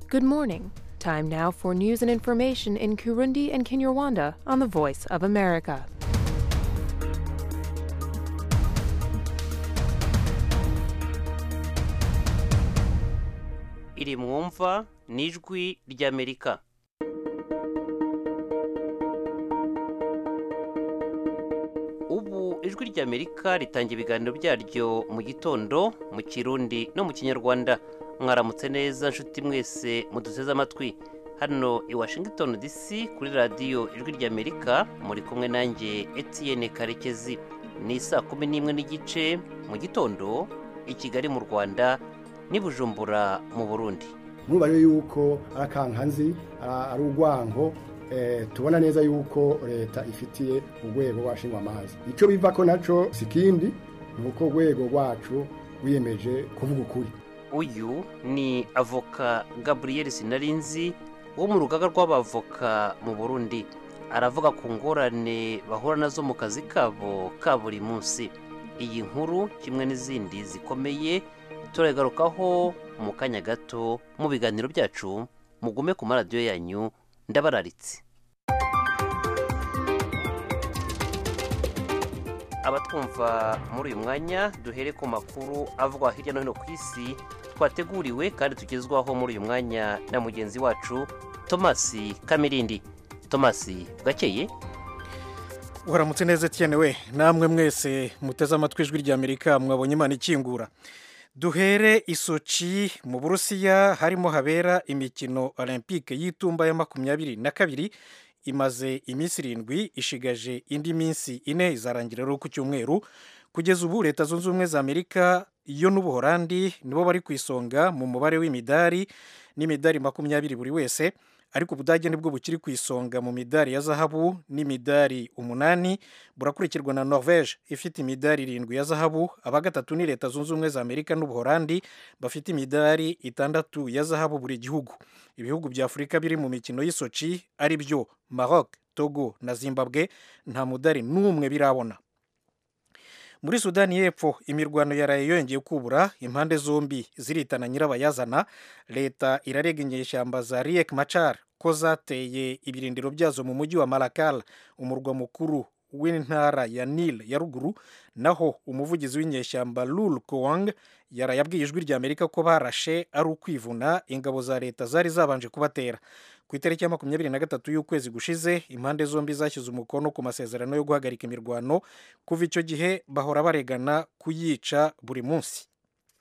Good morning. Time now for news and information in Kirundi and Kinyarwanda on the Voice of America. iri mwumva n'ijwi ry'Amerika. Ubu ijwi ry'Amerika ritangira ibiganiro byaryo mu gitondo mu Kirundi no mu Kinyarwanda. Mwaramutse neza nshuti mwese muduteze amatwi. Hano i Washington DC kuri radio ijwi ry'Amerika muri kumwe nanjye Etienne Karekezi. Ni saa 11:15 mu gitondo i Kigali mu Rwanda ni Bujumbura mu Burundi. Murumva yuko arakankanzi ari urwango tubona neza yuko leta ifitiye urwego rwashingwa amazi. Icyo biva ko naco sikindi nuko urwego rwacu wiyemeje kuvuga ukuri. Uyu ni avoka Gabriel Sinarinzi wo mu rugaga rw'abavoka mu Burundi. Aravuga ku ngorane bahura nazo mu kazi kabo ka buri munsi. Iyi nkuru kimwe n'izindi zikomeye turagarukaho mu kanya gato mu biganiro byacu. Mugume ku maradiyo yanyu ndabararitse. Abatwumva muri uyu mwanya duhere ku makuru avugwa hirya no hino ku isi twateguriwe kandi tugezwaho muri uyu mwanya na mugenzi wacu Thomas Kamirindi. Thomas, bwakeye? Uharamutse neza Etienne we, namwe mwese muteze amatwi ijwi ry'Amerika mwabonye Imana ikingura. Duhere i Sochi mu Burusiya harimo habera imikino Olympique y'itumba ya 22 imaze iminsi 7 ishigaje indi minsi 4 izarangira rero ku cyumweru. Kugeza ubu Leta Zunze Ubumwe za Amerika yo n'Ubuholandi nibo bari ku isonga mu mubare w'imidari n'imidari 20 buri wese, ariko Ubudage nibwo bukiri ku isonga mu midari ya zahabu n'imidari 8, burakurikirwa na Norvege ifite imidari 7 ya zahabu. Abagatatu ni Leta Zunze Ubumwe za Amerika n'Ubuholandi bafite imidari 6 ya zahabu buri gihugu. Ibihugu bya Afurika biri mu mikino y'Isochi ari byo Maroc, Togo na Zimbabwe nta mudari n'umwe birabona. Muri Sudani y'Epfo imirwano yaraye yongeye kubura, impande zombi ziritana nyirabayazana. Leta irarega inyeshyamba za Riek Machar ko zateye ibirindiro byazo mu mujyi wa Malakal, umurwa mukuru w'intara ya Nile ya ruguru. Naho umuvugizi w'inyeshyamba Lul Kowang yarayabwiye ijwi ry'Amerika ko barashe ari ukwivuna ingabo za leta zari zabanje kubatera. Ku itariki ya 23 y'ukwezi gushize impande zombi zashyize umukono ku masezerano yo guhagarika imirwano. Kuva icyo gihe bahora baregana kuyica buri munsi.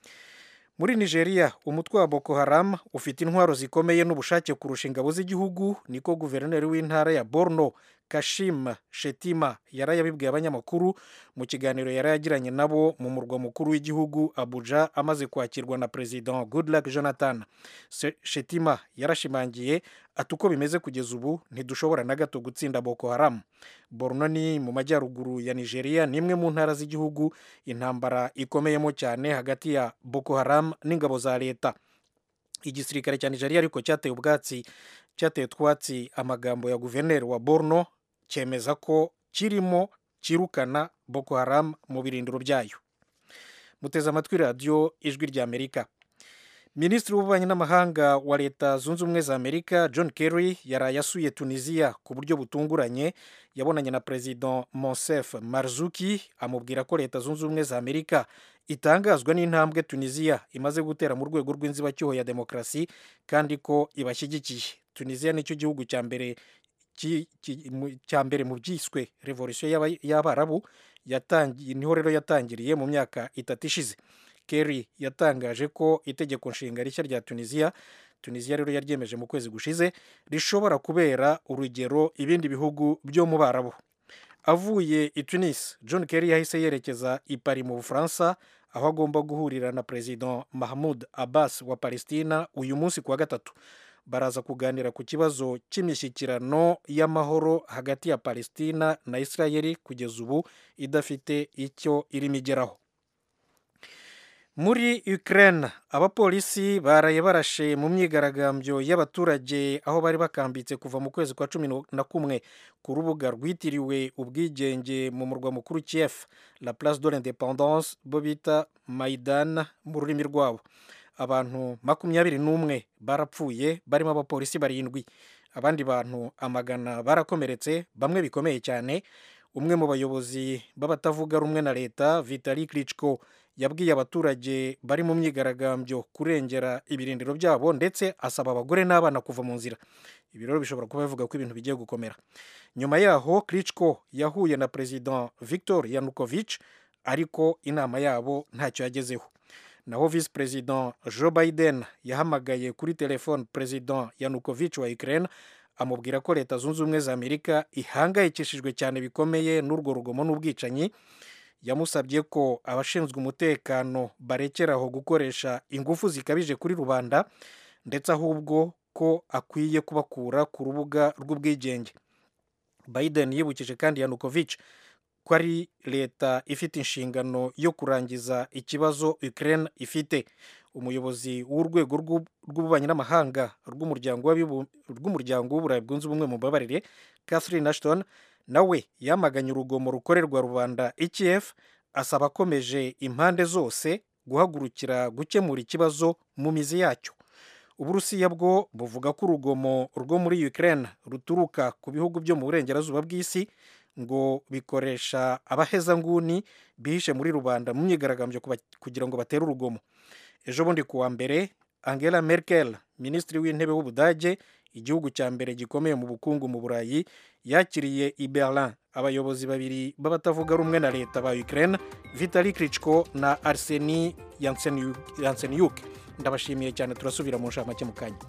Muri Nigeria umutwe wa Boko Haram ufite intwaro zikomeye n'ubushake kurusha ingabo z'igihugu, niko guverineri w'intara ya Borno Kashim Shettima yarayabibwiye abanyamakuru mu kiganiro yarayagiranye nabo mu murwa mukuru w'igihugu Abuja amaze kwakirwa na President Goodluck Jonathan. Shettima yarashimangiye ati uko bimeze kugeza ubu ntidushobora na gato gutsinda Boko Haram. Borno ni mu majyaruguru ya Nigeria, nimwe mu ntara z'igihugu intambara ikomeyemo cyane hagati ya Boko Haram n'ingabo za leta. Igisirikare cya Nigeria ariko cyateye twatsi amagambo ya guverineri wa Borno cyemeza ko kirimo kirukana Boko Haram mu birindiro byayo. Muteze amatwi radio ijwi ry'Amerika. Minisitiri w'ububanyi n'amahanga wa Leta Zunze Ubumwe za Amerika John Kerry yarayasuye Tunisia ku buryo butunguranye. Yabonanye na President Monsef Marzouki amubwira ko Leta Zunze Ubumwe za Amerika itangazwa n'intambwe Tunisia imaze gutera mu rwego rw'inzibacyuho ya demokrasi kandi ko ibashyigikiye. Tunisia nicyo gihugu cya mbere mu byiswe revolution y'Abarabu, niho rero yatangiriye mu myaka 3 ishize. Kerry yatangaje ko itegeko nshinga rishya rya Tunisia rero yaryemeje mu kwezi gushize rishobora kubera urugero ibindi bihugu byo mu Barabu. Avuye i Tunis, John Kerry yahise yerekeza i Paris mu Bufaransa, aho agomba guhurira na President Mahmoud Abbas wa Palestina uyu munsi kuwa gatatu. Baraza kuganira ku kibazo cy'imishyikirano y'amahoro hagati ya Palestina na Israeli kugeza ubu idafite icyo irimo igeraho. Muri Ukraine abapolisi baraye barashe mu myigaragambyo y'abaturage aho bari bakambitse kuva mu kwezi kwa 11 ku rubuga rwitiriwe ubwigenge mu murwa mukuru Kiev, la place de l'indépendance bo bita Maidan mu rurimi rwabo. abantu 21 barapfuye barimo abapolisi 7, abandi bantu 100 barakomeretse, bamwe bikomeye cyane. Umwe mu bayobozi b'abatavuga rumwe na leta, Vitali Klitschko, yabwiye abaturage bari mu myigaragambyo kurengera ibirindiro byabo, ndetse asaba abagore n'abana kuva mu nzira. Ibi rero bishobora kuba bivuga ko ibintu bigiye gukomera. Nyuma yaho Klitschko yahuye na President Viktor Yanukovych, ariko inama yabo ntacyo yagezeho. Naho Vice President Joe Biden yahamagaye kuri telefone President Yanukovych wa Ukraine, amubwira ko Leta Zunze Ubumwe za Amerika ihangayikishijwe cyane bikomeye n'urwo rugomo n'ubwicanyi. Yamusabye ko abashinzwe umutekano barekeraho gukoresha ingufu zikabije kuri rubanda, ndetse ahubwo ko akwiye kubakura ku rubuga rw'ubwigenge. Biden yibukije kandi Yanukovych ko ari leta ifite inshingano yo kurangiza ikibazo Ukraine ifite. Umuyobozi w'urwego rw'ububanyi n'amahanga rw'umuryango w'Uburayi bwunze ubumwe mu babarire, Catherine Ashton, nawe yamaganye urugomo rukorerwa rubanda i Kiev, asaba akomeje impande zose guhagurukira gukemura ikibazo mu mizi yacyo. Uburusiya bwo buvuga ko urugomo rwo muri Ukraine ruturuka ku bihugu byo mu burengerazuba bw'isi, ngo bikoresha abahezanguni bihishe muri rubanda mu myigaragambyo kugira ngo batere urugomo. Ejo bundi kuwa mbere, Angela Merkel, minisitiri w'intebe w'Ubudage, igihugu cya mbere gikomeye mu bukungu mu Burayi, yakiriye i Berlin abayobozi 2 b'abatavuga rumwe na leta ba Ukraine, Vitali Klitschko na Arseniy Yatsenyuk. Ndabashimiye cyane, turasubira mu nshamake mu kanya.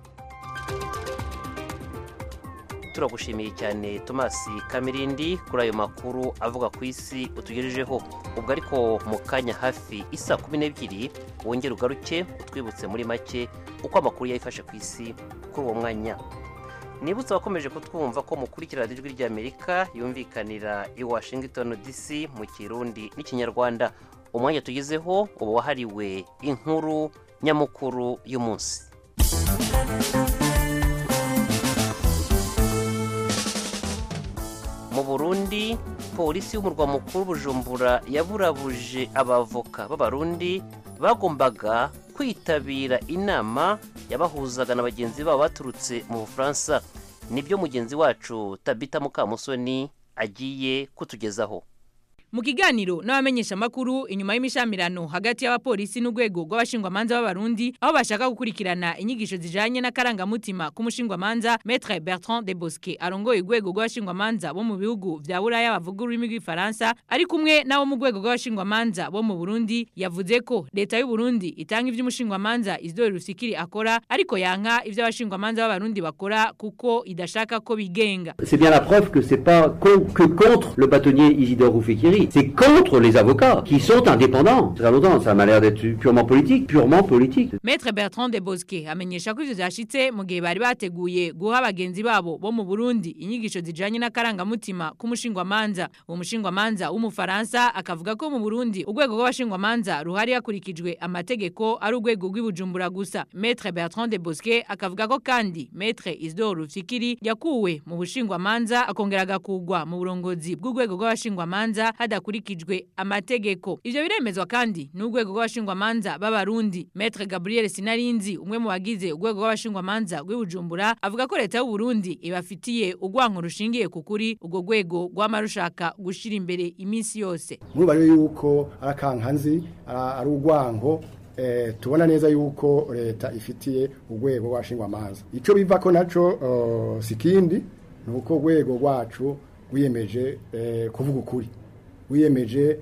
Turagushimiye cyane Thomas Kamirindi kuri ayo makuru avuga ku isi utugejejeho. Ubwo ariko mu kanya hafi isa 12 wongera ugaruke utwibutse muri make uko amakuru yayifashe ku isi kuri uwo mwanya. Nibutse abakomeje kutwumva ko mukurikira Ijwi ry'Amerika yumvikanira i Washington DC mu Kirundi n'Ikinyarwanda. Umwanya tugezeho ubu wahariwe inkuru nyamukuru y'umunsi. Mu Burundi, polisi y'umurwa mukuru Bujumbura yaburabuje abavoka b'Abarundi bagombaga kwitabira inama yabahuzaga na bagenzi babo baturutse mu Bufaransa. Nibyo mugenzi wacu Tabita Mukamusoni agiye kutugezaho. Mu kiganiro n'abamenyesha makuru inyuma y'imishamirano hagati y'abapolisi n'urwego rw'abashingwamanza b'Abarundi, aho bashaka gukurikirana inyigisho zijanye n'akarangamutima k'umushingwamanza, Maître Bertrand de Bosque arongoye urwego rw'abashingwamanza bo mu bihugu vya Buraya bavuga ururimi rw'ifaransa, ari kumwe nabo mu rwego rw'abashingwamanza bo mu Burundi, yavuze ko leta y'u Burundi itanga ivy'umushingwamanza Isidore Rufikiri akora, ariko yanka ivy'abashingwamanza b'Abarundi bakora kuko idashaka ko bigenga. C'est bien la preuve que c'est pas que contre le bâtonnier Isidore Rufikiri. C'est contre les avocats qui sont indépendants. Très longtemps, ça m'a l'air d'être purement politique. Maître Bertrand de Bosque amenyesha ko ivyo vyashitse mu gihe bari bateguye guha abagenzi babo bo mu Burundi inyigisho zijanye n'akarangamutima k'umushingwamanza. Uwo mushingwamanza w'Umufaransa akavuga ko mu Burundi urwego rw'abashingwamanza ruhari hakurikijwe amategeko ari urwego rw'Ibujumbura gusa. Maître Bertrand de Bosque akavuga ko kandi Maître Isidore Rufikiri yakuwe mu bushingwamanza akongera agakugwa mu burongozi bw'urwego rw'abashingwamanza hadakurikijwe amategeko. Ivyo biremezwa kandi n'urwego rw'abashingwamanza b'Abarundi. Maître Gabriel Sinarinzi, umwe mu bagize urwego rw'abashingwamanza rw'Ibujumbura, avuga ko leta y'u Burundi ibafitiye urwanko rushingiye ku kuri urwo rwego rw'amarushaka gushira imbere iminsi yose. Mubare yuko arakankanzi ari urwanko, tubona neza yuko leta ifitiye urwego rw'abashingwamanza. Ico biva ko naco sikindi nuko urwego rwacu wiyemeje kuvuga ukuri, wiyemeje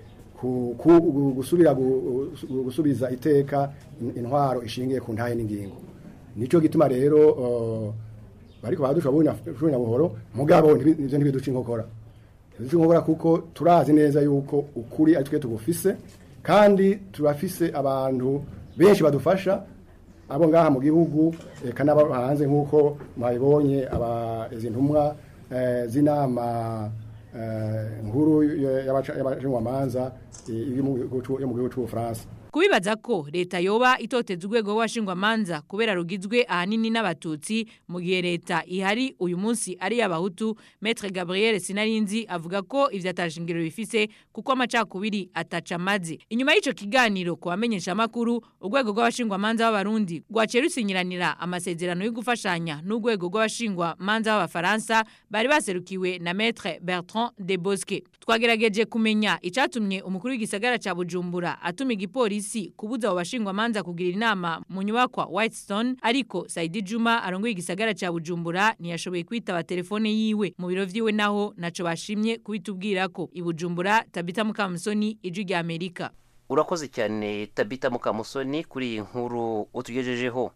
gusubiza iteka intwaro ishingiye ku ntahe n'ingingo. Nico gituma rero bariko badushobora buhoro mugabo ivyo ntibiduca inkokora kuko turazi neza yuko ukuri ari twe tugufise, kandi turafise abantu benshi badufasha abo ngaha mu gihugu kana hanze nk'uko mwabibonye izi ntumwa z'inama nkuru y'abashingwamanza yo mu gihugu cy'Ubufaransa. kubibaza ko leta yoba itoteza urwego rw'abashingwamanza kubera rugizwe ahanini n'abatutsi mu gihe leta ihari uyu munsi ari y'abahutu. Maître Gabriel Sinarinzi avuga ko ivyo atashingiro bifise kuko amacakubiri ataca maze. Inyuma y'ico kiganiro ku bamenyesha makuru, urwego rw'abashingwamanza b'abarundi rwaciye rusinyiranira amasezerano yo gufashanya n'urwego rw'abashingwamanza b'abafaransa bari baserukiwe na Maître Bertrand de Bosque. Twagerageje kumenya icatumye umukuru w'igisagara ca Bujumbura atuma igipolisi kubuza abo bashingwamanza kugira inama mu nyubakwa Whitestone, ariko Saidi Juma arongoye igisagara ca Bujumbura ntiyashoboye kwitaba telefone yiwe. Mu biro vyiwe naho naco bashimye kubitubwirako. I Bujumbura, Tabita Mukamusoni, Ijwi rya Amerika. Urakoze cyane Tabita Mukamusoni kuri iyi nkuru utugejejeho.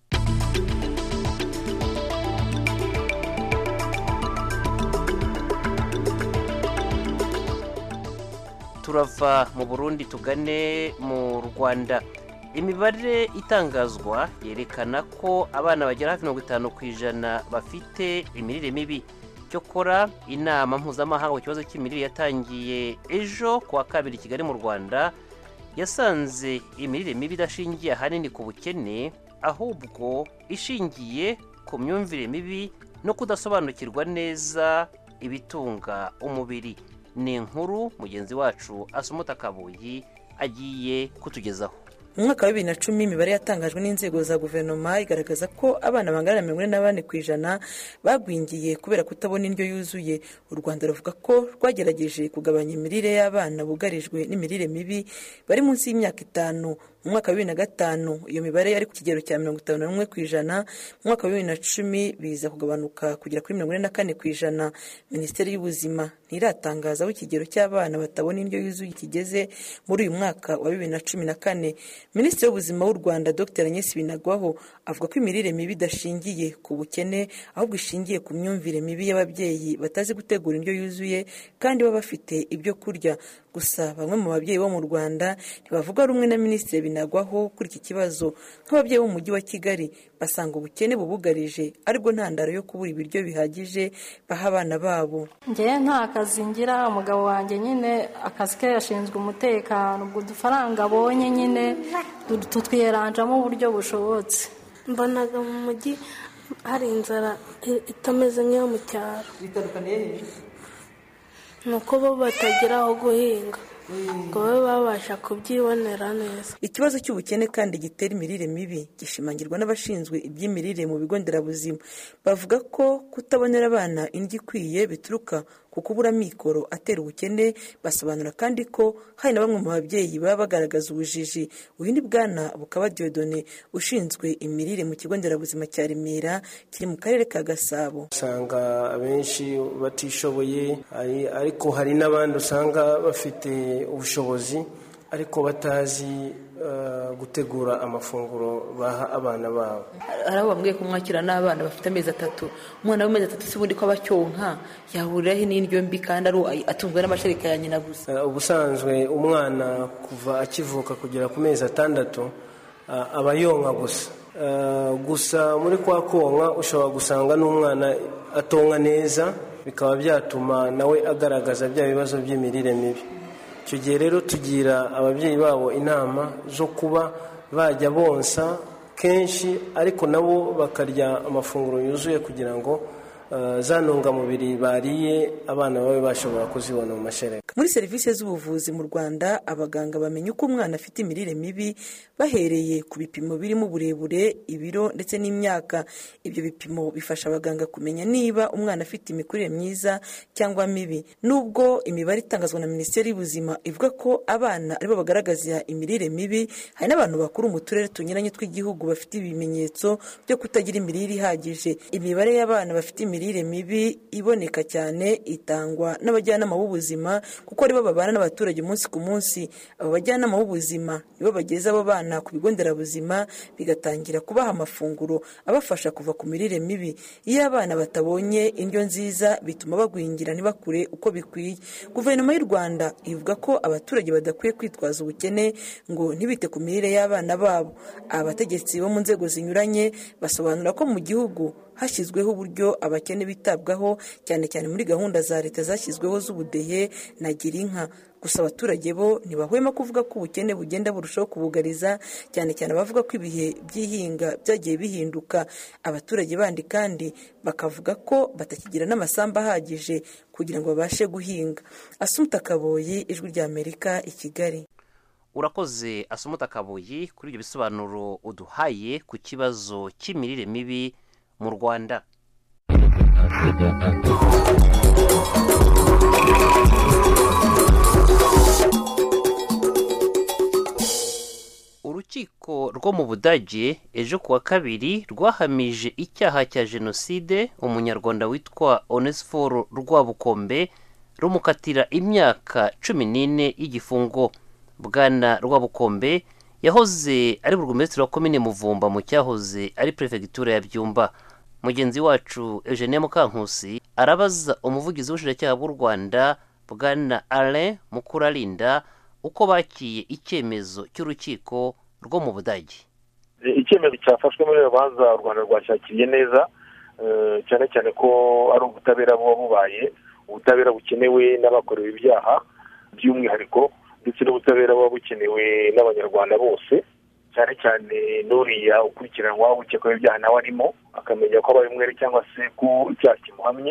Turava mu Burundi tugane mu Rwanda. Imibare itangazwa yerekana ko abana bagera hafi 50% bafite imirire mibi. Cyokora inama mpuzamahanga ku kibazo cy'imirire yatangiye ejo kuwa kabiri Kigali mu Rwanda yasanze imirire mibi idashingiye ahanini ku bukene, ahubwo ishingiye ku myumvire mibi no kudasobanukirwa neza ibitunga umubiri. Ni inkuru mugenzi wacu Asumuta Kabuyi agiye kutugezaho. Mu mwaka wa 2010 imibare yatangajwe n'inzego za guverinoma igaragaza ko abana bangana na 44% bagwingiye kubera kutabona indyo yuzuye. U Rwanda ruvuga ko rwagerageje kugabanya imirire y'abana bugarijwe n'imirire mibi bari munsi y'imyaka 5. Mu mwaka wa 2005 iyo mibare yari ku kigero cya 51%, mu mwaka wa 2010 biza kugabanuka kugera kuri 44%. Minisiteri y'Ubuzima ntiratangaza aho ikigero cy'abana batabona indyo yuzuye kigeze muri uyu mwaka wa 2014. Minisitiri w'Ubuzima w'u Rwanda Dr Agnes Binagwaho avuga ko imirire mibi idashingiye ku bukene ahubwo ishingiye ku myumvire mibi y'ababyeyi batazi gutegura indyo yuzuye kandi baba bafite ibyo kurya. Gusa bamwe mu babyeyi bo mu Rwanda ntibavuga rumwe na Minisitiri Binagwaho kuri iki kibazo. Nk'ababyeyi bo mu mujyi wa Kigali basanga ubukene bubugarije aribwo ntandaro yo kubura ibiryo bihagije baha abana babo. Ngiye nta kazi ngira, umugabo wanjye nyine akazi ke yashinzwe umutekano, ubwo dufaranga abonye nyine tutwiyeranjamo uburyo bushobotse. Mbonaga mu mujyi hari inzara itameze nk'iyo mu cyaro. Bitandukaniye nuko bo batagira aho guhinga ngo babe babasha kubyibonera neza. Ikibazo cy'ubukene kandi gitera imirire mibi gishimangirwa n'abashinzwe iby'imirire mu bigo nderabuzima. Bavuga ko kutabonera abana indyo ikwiye bituruka ku kubura mikoro atera ubukene. Basobanura kandi ko hari na bamwe mu babyeyi baba bagaragaza ubujiji. Uyu ni Bwana Bukaba Dieudonné ushinzwe imirire mu kigo nderabuzima cya Remera kiri mu karere ka Gasabo. Usanga abenshi batishoboye, ariko hari n'abandi usanga bafite ubushobozi ariko batazi gutegura amafunguro baha abana babo. Hari abo bambwiye kumwakira n'abana bafite amezi 3. Umwana w'amezi 3 sibundi ko abacyonka yahuriraho n'indyo mbi kandi atunzwe n'amashereka ya nyina gusa. Ubusanzwe umwana kuva akivuka kugera ku mezi 6 aba yonka gusa. Gusa muri kwa konka ushobora gusanga n'umwana atonka neza, bikaba byatuma nawe agaragaza bya bibazo by'imirire mibi. Icyo gihe rero tugira ababyeyi babo inama zo kuba bajya bonsa kenshi ariko nabo bakarya amafunguro yuzuye kugira ngo za ntungamubiri bariye abana babe bashobora kuzibona mu mashereka. Muri serivisi z'ubuvuzi mu Rwanda abaganga bamenya uko umwana afite imirire mibi bahereye ku bipimo birimo uburebure, ibiro ndetse n'imyaka. Ibyo bipimo bifasha abaganga kumenya niba umwana afite imikurire myiza cyangwa mibi. Nubwo imibare itangazwa na Minisiteri y'Ubuzima ivuga ko abana aribo bagaragaza imirire mibi, hari n'abantu bakuru mu turere tunyuranye tw'igihugu bafite ibimenyetso byo kutagira imirire ihagije. Imibare y'abana bafite imirire mibi iboneka cyane itangwa n'abajyanama b'ubuzima kuko aribo babana n'abaturage umunsi ku munsi. Abo bajyanama b'ubuzima nibo bageza abo bana ku bigo nderabuzima bigatangira kubaha amafunguro abafasha kuva ku mirire mibi. Iyo abana batabonye indyo nziza bituma bagwingira ntibakure uko bikwiye. Guverinoma y'u Rwanda ivuga ko abaturage badakwiye kwitwaza ubukene ngo ntibite ku mirire y'abana babo. Abategetsi bo mu nzego zinyuranye basobanura ko mu gihugu hashyizweho uburyo abakene bitabwaho cyane cyane muri gahunda za leta zashyizweho z'ubudehe na Girinka. gusa abaturage bo ntibahwema kuvuga ko ubukene bugenda burushaho kubugariza, cyane cyane abavuga ko ibihe by'ihinga byagiye bihinduka. Abaturage bandi kandi bakavuga ko batakigira n'amasambu ahagije kugira ngo babashe guhinga. Asumta Kaboyi, Ijwi ry'Amerika, i Kigali. Urakoze Asumta Kaboyi kuri ibyo bisobanuro uduhaye ku kibazo cy'imirire mibi mu Rwanda. Urukiko rwo mu Budage ejo kuwa kabiri rwahamije icyaha cya jenoside umunyarwanda witwa Onesphore Rwabukombe rumukatira imyaka 14 y'igifungo. Bwana Rwabukombe yahoze ari burugumesitiri wa komine Muvumba mu cyahoze ari prefegitura ya Byumba. Mugenzi wacu Eugenie Mukankusi arabaza umuvugizi w'ubushinjacyaha bw'u Rwanda Bwana Alain Mukurarinda uko bakiye icyemezo cy'urukiko rwo mu Budage. Icyemezo cyafashwe muri rubanza u Rwanda rwashakiriye neza, cyane cyane ko ari ubutabera bubaye, ubutabera bukenewe n'abakorewe ibyaha by'umwihariko, ndetse n'ubutabera buba bukenewe n'abanyarwanda bose, cyane cyane n'uriya ukurikiranwa ukekwaho ibyaha nawe arimo akamenya ko abaye umwere cyangwa se ko icyaha kimuhamye.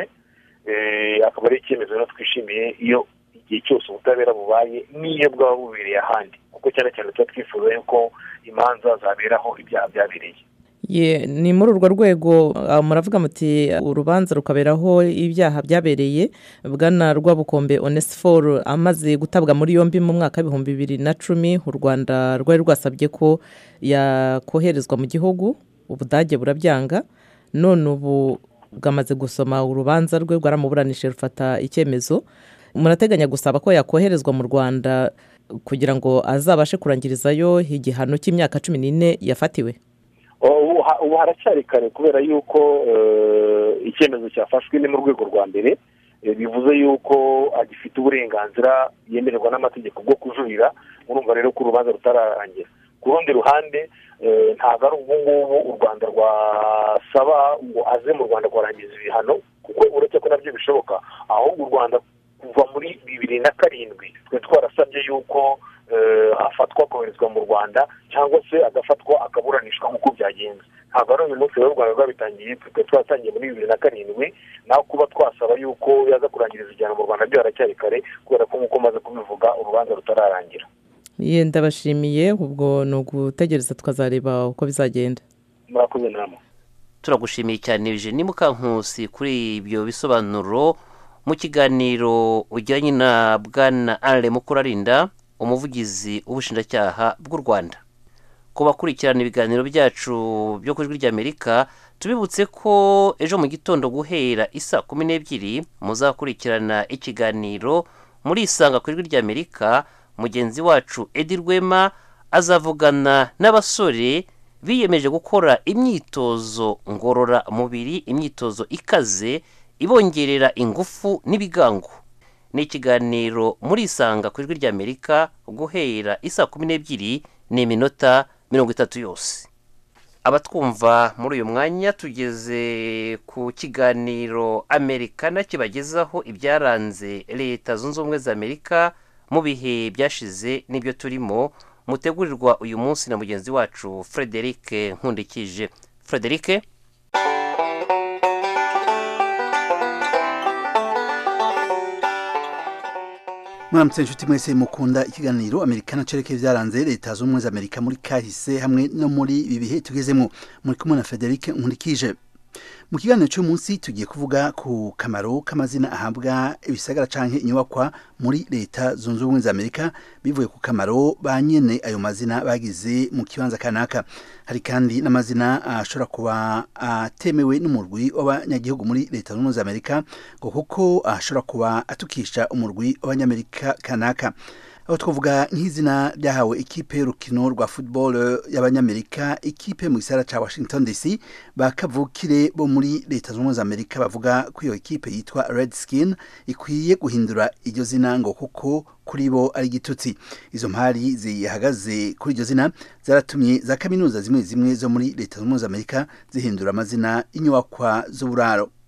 Akaba ari icyemezo no twishimiye iyo igihe cyose ubutabera bubaye n'iyo bwaba bubereye ahandi, kuko cyane cyane tuba twifuza yuko imanza zaberaho ibyaha byabereye. Ni muri urwo rwego muravuga muti urubanza rukaberaho ibyaha byabereye. Bwana Rwabukombe Onesphore amaze gutabwa muri yombi mu mwaka w'ibihumbi 2010, u Rwanda rwari rwasabye ko yakoherezwa mu gihugu, Ubudage burabyanga. None ubu bwamaze gusoma urubanza rwe, rwaramuburanishe rufata icyemezo. Murateganya gusaba ko yakoherezwa mu Rwanda kugira ngo azabashe kurangirizayo igihano cy'imyaka 14 yafatiwe? Ubu haracyari kare kubera yuko icyemezo cyafashwe ni mu rwego rwa mbere, bivuze yuko agifite uburenganzira yemererwa n'amategeko bwo kujurira. Urumva rero ko urubanza rutararangira. Ku rundi ruhande ntabwo ari ubu ngubu u Rwanda rwasaba ngo aze mu Rwanda kurangiza ibihano, kuko uretse ko nabyo bishoboka, ahubwo u Rwanda kuva muri 2007 twe twarasabye yuko afatwa koherezwa mu Rwanda cyangwa se agafatwa akaburanishwa nk'uko byagenze. Ntabwo ari uyu munsi rero u Rwanda rwabitangiye, twe twatangiye muri 2007, naho kuba twasaba yuko yaza kurangiriza igihano mu Rwanda byo haracyari kare, kubera ko nk'uko maze kubivuga urubanza rutararangira. Ndabashimiye, ubwo ni ugutegereza tukazareba uko bizagenda. Murakoze namwe. Turagushimiye cyane Eugenie Mukankusi kuri ibyo bisobanuro mu kiganiro ujyanye na Bwana Alain Mukurarinda, umuvugizi w'ubushinjacyaha bw'u Rwanda. Ku bakurikirana ibiganiro byacu byo ku Ijwi ry'Amerika, tubibutse ko ejo mu gitondo guhera isa 12 muzakurikirana ikiganiro muri Isanga ku Ijwi ry'Amerika. Mugenzi wacu Edi Rwema azavugana n'abasore biyemeje gukora imyitozo ngorora mubiri, imyitozo ikaze ibongerera ingufu n'ibigango. Ni ikiganiro muri Isanga ku Ijwi ry'Amerika guhera isa 12 n'iminota 30 yose. Abatwumva muri uyu mwanya tugeze ku kiganiro Amerikana kibagezaho ibyaranze Leta Zunze Ubumwe za Amerika mu bihe byashize n'ibyo turimo, mutegurirwa uyu munsi na mugenzi wacu Frederic Nkundikije. Frederic. Mwaramutse inshuti mwese mukunda ikiganiro Amerikana cerekeye byaranze Leta Zunze Ubumwe za Amerika muri kahise hamwe no muri ibi bihe tugezemo. Muri kumwe na Frederic Nkundikije. Mu kiganiro cy'uyu munsi tugiye kuvuga ku kamaro k'amazina ahabwa ibisagara canke inyubakwa muri Leta Zunze Ubumwe za Amerika bivuye ku kamaro ba nyene ayo mazina bagize mu kibanza kanaka. Hari kandi n'amazina ashobora kuba atemewe n'umurwi w'abanyagihugu muri Leta Zunze Ubumwe za Amerika ngo kuko ashobora kuba atukisha umurwi w'abanyamerika kanaka. Aho twavuga nk'izina ryahawe ikipe y'urukino rwa football y'abanyamerika, ikipe mu gisagara ca Washington DC, bakavukire bo muri Leta Zunze Ubumwe za Amerika bavuga ko iyo ikipe yitwa Redskin ikwiye guhindura iryo zina ngo kuko kuri bo ari igitutsi. Izo mpari zihagaze kuri iryo zina zaratumye za kaminuza zimwe zimwe zo muri Leta Zunze Ubumwe za Amerika zihindura amazina inyubakwa z'uburaro.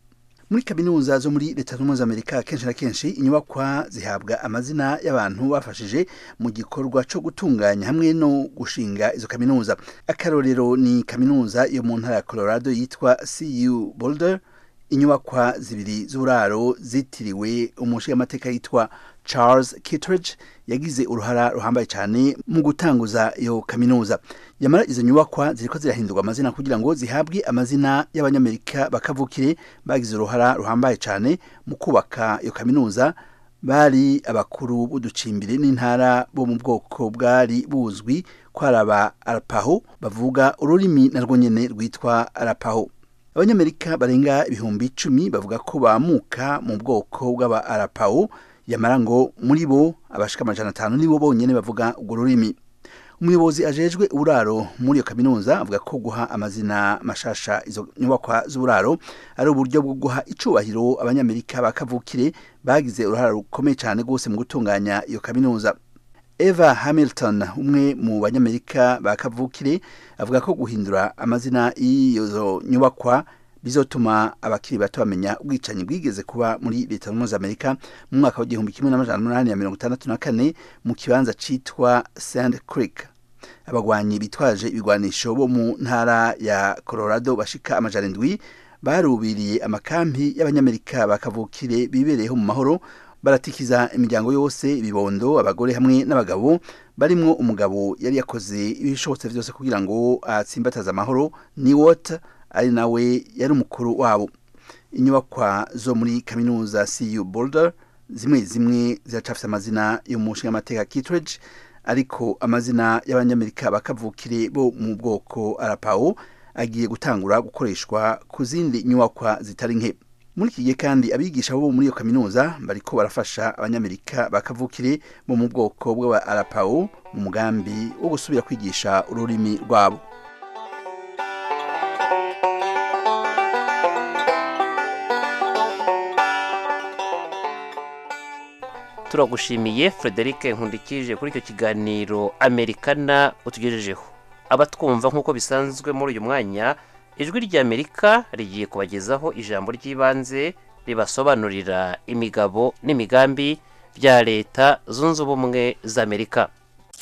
muri kaminuza zo muri leta zunze ubumwe za Amerika kenshi na kenshi inyubakwa zihabwa amazina y'abantu bafashije mu gikorwa cyo gutunganya hamwe no gushinga izo kaminuza. Akarorero ni kaminuza yo mu ntara ya Colorado yitwa CU Boulder. Inyubakwa zibiri z'uburaro zitiriwe umushingamateka yitwa Charles Kittredge yagize uruhara ruhambaye cyane mu gutanguza iyo kaminuza. Yamara izo nyubakwa ziriko zirahindurwa amazina kugira ngo zihabwe amazina y'abanyamerika bakavukire bagize uruhara ruhambaye cyane mu kubaka iyo kaminuza. Bari abakuru b'uducimbire n'intara bo mu bwoko bwari buzwi ko araba Arapaho bavuga ururimi narwo nyene rwitwa Arapaho. Abanyamerika barenga ibihumbi 10 bavuga ko bamuka mu bwoko bw'aba Arapaho, yamara ngo muri bo abashika 500 nibo bonyene bavuga urwo rurimi. Umuyobozi ajejwe uburaro muri iyo kaminuza avuga ko guha amazina mashasha izo nyubakwa z'uburaro ari uburyo bwo guha icubahiro abanyamerika bakavukire bagize uruhara rukomeye cyane gose mu gutunganya iyo kaminuza. Eva Hamilton, umwe mu banyamerika bakavukire, avuga ko guhindura amazina y'izo nyubakwa bizotuma abakiri bato bamenya ubwicanyi bwigeze kuba muri leta zunze Amerika mu mwaka wa 1864 mu kibanza citwa Sand Creek. Abagwanyi bitwaje ibigwanisho bo mu ntara ya Colorado bashika 700 barubiriye amakampi y'abanyamerika bakavukire bibereyeho mu mahoro, baratikiza imiryango yose, ibibondo, abagore hamwe n'abagabo, barimwo umugabo yari yakoze ibishobotse byose kugira ngo atsimbataza amahoro, Niwot ari nawe yari umukuru wabo. Inyubakwa zo muri kaminuza CU Boulder zimwe ziracafise amazina y'umushingamateka Kittredge, ariko amazina y'abanyamerika bakavukire bo mu bwoko Arapaho agiye gutangura gukoreshwa ku zindi nyubakwa zitari nke. Muri iki gihe kandi abigisha bo muri iyo kaminuza bariko barafasha abanyamerika bakavukire bo mu bwoko bw'aba Arapaho mu mugambi wo gusubira kwigisha ururimi rwabo. Turagushimiye Frederic Nkundikije kuri icyo kiganiro Americana utugejejeho. Abatwumva nk'uko bisanzwe muri uyu mwanya, ijwi ry'Amerika rigiye kubagezaho ijambo ry'ibanze ribasobanurira imigabo n'imigambi bya leta zunze ubumwe za Amerika.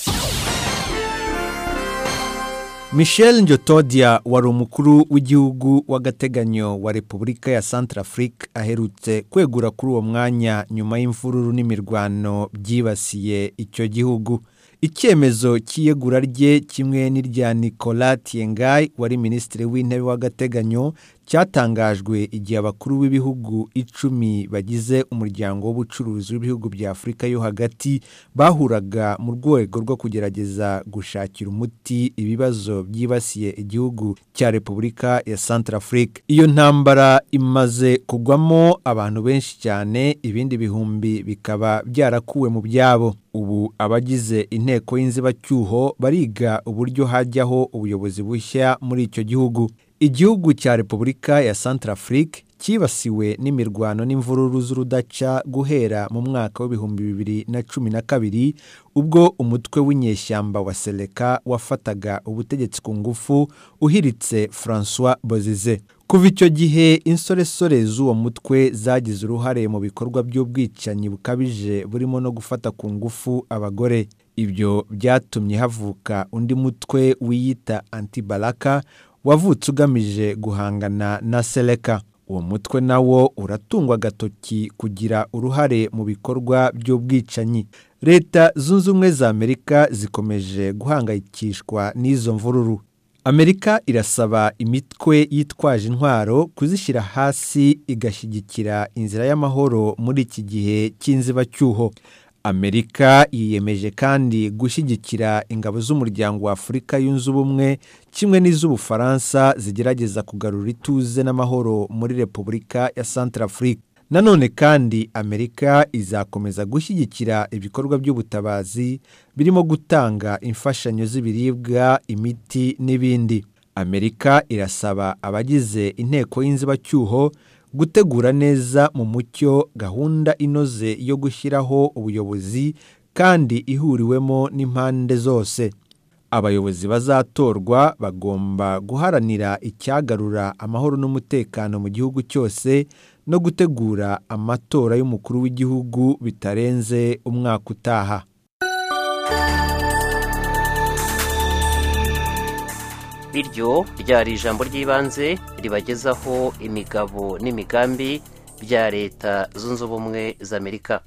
Michel Njotodia wari umukuru w'igihugu w'agateganyo wa Repubulika ya Centrafrique aherutse kwegura kuri uwo mwanya nyuma y'imvururu n'imirwano byibasiye icyo gihugu. Icyemezo cy'iyegura rye kimwe n'irya Nicolas Tiengai wari minisitiri w'intebe w'agateganyo cyatangajwe igihe abakuru b'ibihugu 10 bagize umuryango w'ubucuruzi w'ibihugu bya Afrika yo hagati bahuraga mu rwego rwo kugerageza gushakira umuti ibibazo byibasiye igihugu cya Repubulika ya Centrafrique. Iyo ntambara imaze kugwamo abantu benshi cyane, ibindi bihumbi bikaba byarakuwe mu byabo. Ubu abagize inteko y'inzibacyuho bariga uburyo hajyaho ubuyobozi bushya muri icyo gihugu. Igihugu cya Repubulika ya Centrafrique kibasiwe n'imirwano n'imvururu z'urudaca guhera mu mwaka w'2012 ubwo umutwe w'inyeshyamba wa Seleka wafataga ubutegetsi ku ngufu uhiritse François Bozize. Kuva icyo gihe insoresore z'uwo mutwe zagize uruhare mu bikorwa by'ubwicanyi bukabije burimo no gufata ku ngufu abagore. Ibyo byatumye havuka undi mutwe wiyita Anti-Balaka wavutse ugamije guhangana na Seleka. Uwo mutwe nawo uratungwa agatoki kugira uruhare mu bikorwa by'ubwicanyi. Leta zunze ubumwe za Amerika zikomeje guhangayikishwa n'izo mvururu. Amerika irasaba imitwe yitwaje intwaro kuzishyira hasi igashyigikira inzira y'amahoro muri iki gihe cy'inzibacyuho. Amerika yiyemeje kandi gushyigikira ingabo z'umuryango wa Afurika yunze ubumwe kimwe n'iz'Ubufaransa zigerageza kugarura ituze n'amahoro muri Repubulika ya Centrafrique. Nanone kandi Amerika izakomeza gushyigikira ibikorwa by'ubutabazi birimo gutanga imfashanyo z'ibiribwa, imiti n'ibindi. Amerika irasaba abagize inteko y'inzibacyuho gutegura neza mu mucyo gahunda inoze yo gushyiraho ubuyobozi kandi ihuriwemo n'impande zose. Abayobozi bazatorwa bagomba guharanira icyagarura amahoro n'umutekano mu gihugu cyose no gutegura amatora y'umukuru w'igihugu bitarenze umwaka utaha. Iryo ryari ijambo ry'ibanze ribagezaho imigabo n'imigambi bya Leta Zunze Ubumwe za Amerika.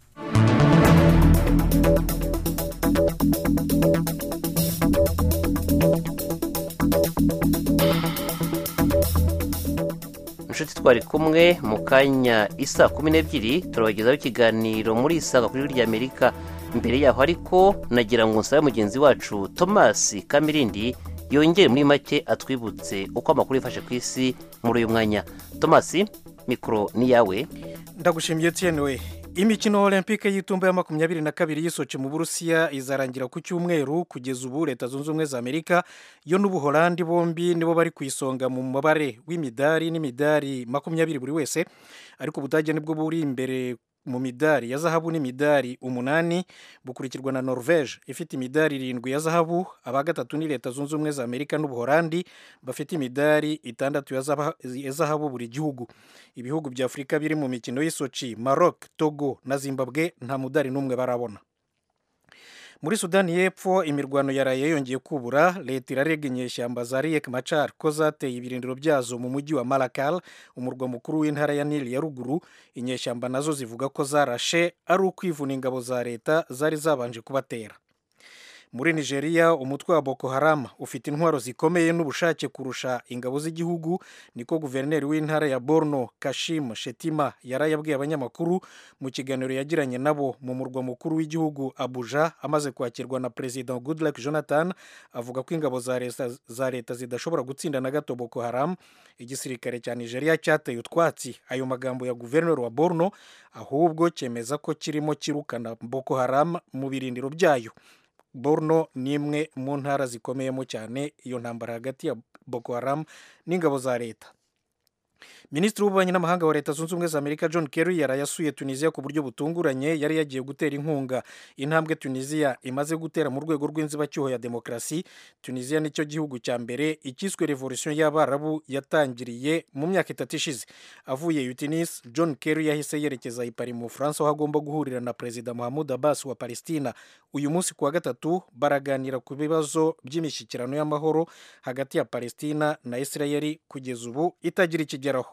Inshuti twari kumwe mu kanya isa 12 turabagezaho ikiganiro muri Isanga kuri rya Amerika. Mbere yaho ariko nagira ngo nsabe mugenzi wacu Thomas Kamirindi yongere muri make atwibutse uko amakuru yifashe ku isi muri uyu mwanya. Thomas, mikro ni yawe. Ndagushimiye cyane. Imikino Olympique y'itumba ya 22 y'Isochi mu Burusiya izarangira ku cyumweru. Kugeza ubu Leta Zunze Ubumwe za Amerika yo n'Ubuholandi bombi nibo bari kwisonga mu mabare w'imidari n'imidari 20 buri wese, ariko Ubudage nibwo buri imbere mu midari ya zahabu n'imidari 8, bukurikirwa na Norvege ifite imidari 7 ya zahabu. Abagatatu ni Leta Zunze Ubumwe za Amerika n'Ubuholandi bafite imidari 6 ya zahabu buri gihugu. Ibihugu bya Afrika biri mu mikino y'Isochi, Maroc, Togo na Zimbabwe nta mudari n'umwe barabona. Muri Sudani y'Epfo imirwano yaraye yongeye kubura. Leta irarega inyeshyamba za Riek Machar ko zateye ibirindiro byazo mu mujyi wa Malakal, umurwa mukuru w'intara ya Nile ya ruguru. Inyeshyamba nazo zivuga ko zarashe ari ukwivuna ingabo za leta zari zabanje kubatera. Muri Nigeria umutwe wa Boko Haram ufite intwaro zikomeye n'ubushake kurusha ingabo z'igihugu, niko guverineri w'intara ya Borno Kashim Shettima yarayabwiye abanyamakuru mu kiganiro yagiranye nabo mu murwa mukuru w'igihugu Abuja amaze kwakirwa na President Goodluck Jonathan. Avuga ko ingabo za leta zidashobora gutsinda na gato Boko Haram. Igisirikare cya Nigeria cyateye utwatsi ayo magambo ya guverineri wa Borno, ahubwo cyemeza ko kirimo kirukana Boko Haram mu birindiro byayo. Borno ni imwe mu ntara zikomeyemo cyane iyo ntambara hagati ya Boko Haram n'ingabo za leta. Minisitiri w'ububanyi n'amahanga wa Leta Zunze Ubumwe za Amerika John Kerry yarayasuye Tunisia ku buryo butunguranye. Yari yagiye gutera inkunga intambwe Tunisia imaze gutera mu rwego rw'inzibacyuho ya demokarasi. Tunisia nicyo gihugu cya mbere ikiswe revolution y'Abarabu yatangiriye mu myaka 3 ishize. Avuye Tunis, John Kerry yahise yerekeza i Paris mu France, aho agomba guhurira na Perezida Mahmoud Abbas wa Palestina. Uyu munsi kuwa gatatu baraganira ku bibazo by'imishyikirano y'amahoro hagati ya Palestina na Israel kugeza ubu itagira ikigeraho.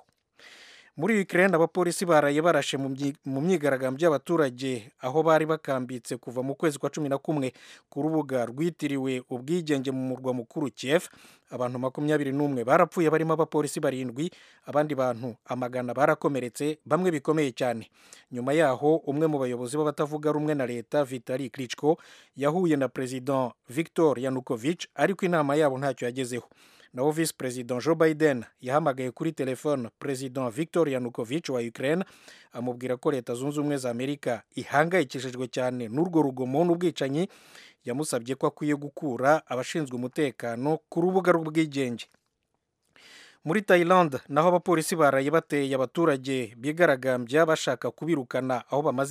Muri Ukraine abapolisi baraye barashe mu myigaragambyo y'abaturage aho bari bakambitse kuva mu kwezi kwa 11 ku rubuga rwitiriwe ubwigenge mu murwa mukuru Kiev. Abantu 21 barapfuye barimo abapolisi 7, abandi bantu amagana barakomeretse, bamwe bikomeye cyane. Nyuma yaho umwe mu bayobozi b'abatavuga rumwe na leta Vitali Klitschko yahuye na President Viktor Yanukovych, ariko inama yabo ntacyo yagezeho. Naho Vice President Joe Biden yahamagaye kuri telefone President Viktor Yanukovych wa Ukraine amubwira ko Leta Zunze Ubumwe za Amerika ihangayikishijwe cyane n'urwo rugomo n'ubwicanyi. Yamusabye ko akwiye gukura abashinzwe umutekano ku rubuga rw'ubwigenge. Muri Thailand naho abapolisi baraye bateye abaturage bigaragambya bashaka kubirukana aho bamaze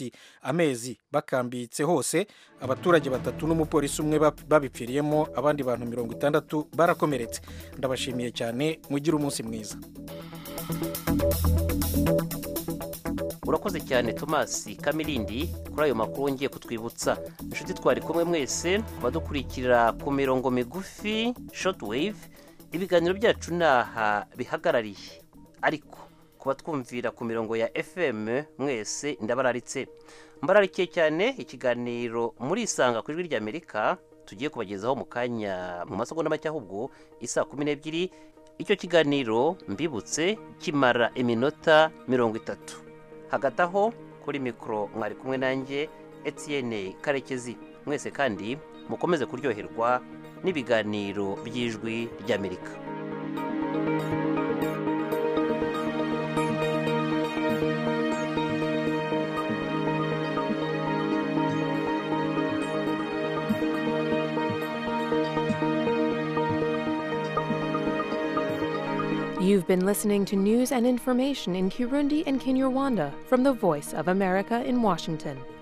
amezi bakambitse hose. Abaturage 3 n'umupolisi umwe babipfiriyemo, abandi bantu 60 barakomeretse. Ndabashimiye cyane, mugira umunsi mwiza. Urakoze cyane Thomas Kamirindi kuri ayo makuru ngiye kutwibutsa. Inshuti twari kumwe mwese badukurikira ku mirongo migufi shortwave. Ibiganiro byacu naha bihagarariye, ariko kuba twumvira ku mirongo ya FM mwese ndabararitse. Mbararikiye cyane ikiganiro muri Isanga ku ijwi rya Amerika tugiye kubagezaho mu kanya mu masegonda make ahubwo isa 12. Icyo kiganiro mbibutse kimara iminota 30. Hagati aho kuri mikro mwari kumwe nanjye Etienne Karekezi. Mwese kandi mukomeze kuryoherwa n'ibiganiro by'ijwi ry'Amerika. You've been listening to news and information in Kirundi and Kinyarwanda from the Voice of America in Washington.